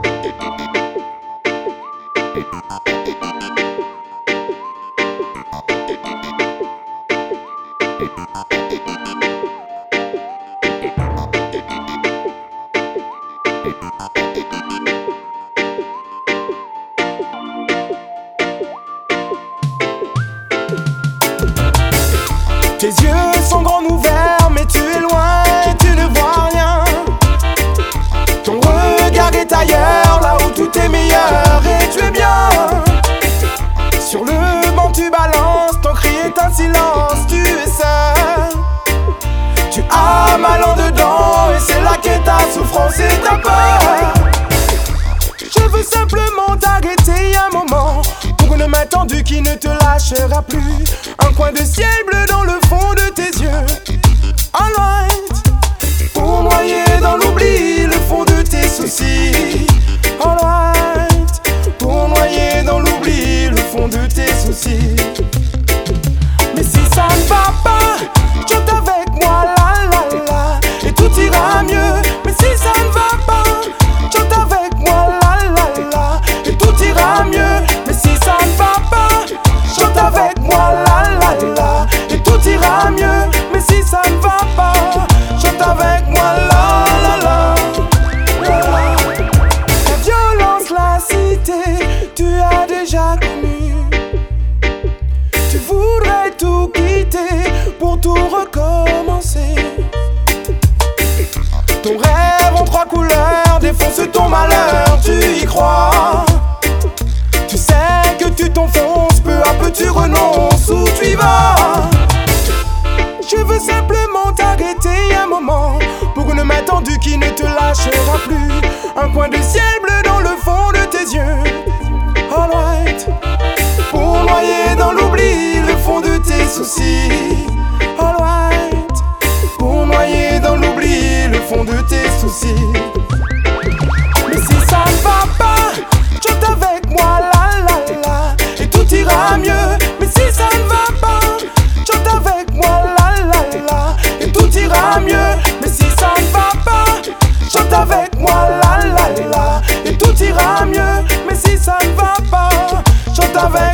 Tes yeux sont grands ouverts, mais tu es loin et tu ne vois rien. Ton regard est ailleurs, là où tout est meilleur et tu es bien. Sur le banc tu balances, ton cri est un silence, tu es seul. Tu as mal en dedans et c'est là qu'est ta souffrance et ta peur. Je veux simplement t'arrêter un moment pour une main tendue qui ne te lâchera plus. Un coin de ciel bleu dans le fond de tes yeux. Alright, pour noyer dans l'oubli le fond de tes soucis. Alright, pour noyer dans l'oubli le fond de tes soucis. Mais si ça ne va pas, chante avec moi, la la la, et tout ira mieux. Mais si ça ne va pas, chante avec moi, la la la, et tout ira mieux. Mais si ça ne va pas, chante avec moi, la la la, et tout ira mieux. Mais si ça ne va pas, chante avec moi, la la la, la la. La violence, la cité, tu as déjà connu. Tu voudrais tout quitter pour tout recommencer. Ton rêve en 3 couleurs défonce ton malheur, tu y crois. Tu sais que tu t'enfonces, peu à peu tu renonces ou tu y vas. Je veux simplement t'arrêter un moment pour une main tendue qui ne te lâchera plus. Un coin de ciel bleu dans le fond de tes yeux. Alright, pour noyer dans l'oubli le fond de tes soucis. Alright, pour noyer dans l'oubli le fond de tes soucis. Mais si ça ne va pas, chante avec moi, la la la, et tout ira mieux. Mais si ça ne va pas, chante avec moi, la la la, et tout ira mieux. Mais si ça ne va pas, chante avec moi, la la la, et tout ira mieux. Mais si ça ne va pas, chante avec